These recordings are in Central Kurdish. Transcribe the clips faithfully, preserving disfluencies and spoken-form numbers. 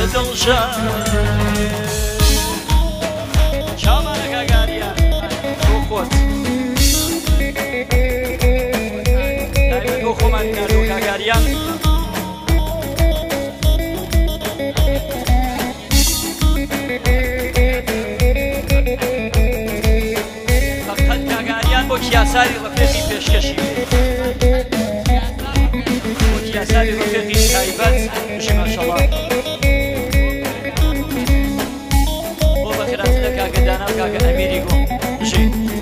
دڵشاد چاوانە کاگاریان بۆ خۆت دایمەن بۆ خۆمان کاردۆ کاگاریان فەقەت کاگاریان بۆ کیاساری ڕەفێقی پێشکەشی بۆ کیاساری ڕەفێقی تایبەت بشی ماشەڵڵا بۆ بەخێراتنە کاکە دانا و کاکە ئەمیری گۆ بشی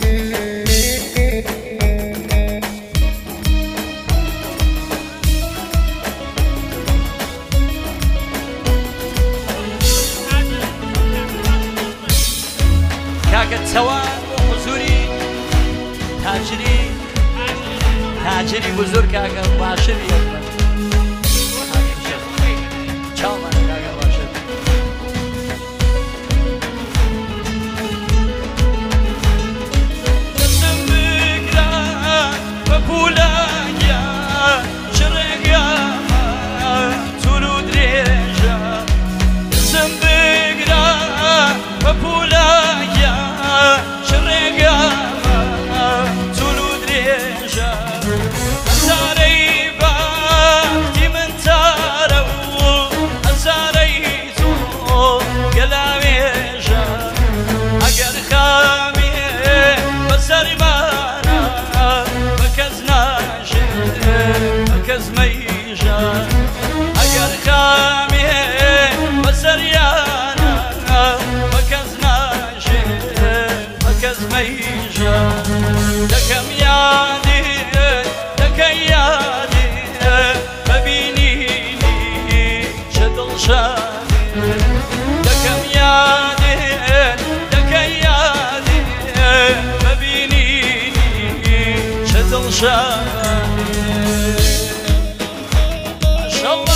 کاکە چەوان بۆ حوزوری تاجری تاجری بزرگ کاکە باشری چاوانە کاکە باشر دەستم بگرە بە پوولەیە شڕێگەمە توور و درێژە دەستم بگرە بە پوولەیە شڕێگەمە توور و درێژە هەزارەی بەختی من تارە و هەزارەی تۆ گەلاوێژە ئەگەر خامێ بەسەریمانە بە کەس ناژێ بە کەس مەیژە ئەگەر خامێ بەسەریانە بە کەس ناژێ بە کەس مەیژە دەکەم یادێ دەکەی یادێ ببینینی چه دڵشادێ دەکەم یادێ دەکەی یادێ ببینینی چه دڵشادێ ماشەڵڵا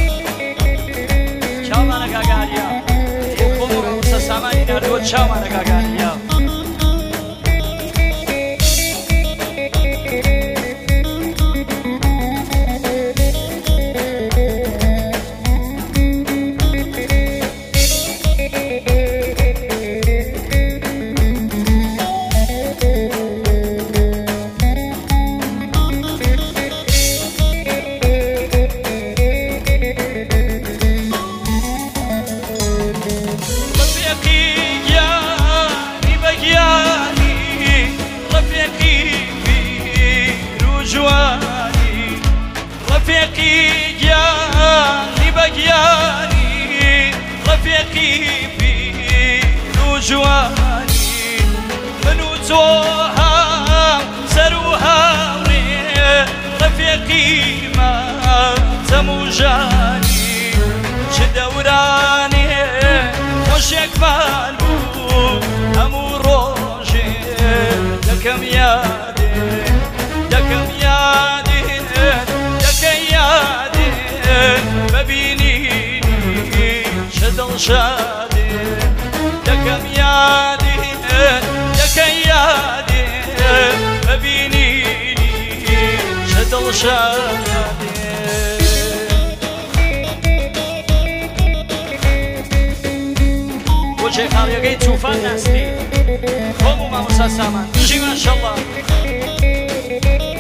چاوانە کاگاریە خۆم و ڕەوسە سامانی ناردووە چاوانە کاگاریە رفيقي جاني بجاني رفيقي بير وجواني منو توها سروها رفيقي ما تموجاني شدوراني وشك فالبو همو روجي لكم يادي لكم يادي دەکەی ببینینی چه دڵشادێ دەکەم یادێ دەکەی یادێ ببینینی چه دڵشادێ بۆ جێخاڵیەکەی تووفان ناستی خۆم و مامۆستا سامان بژی ماشەڵڵا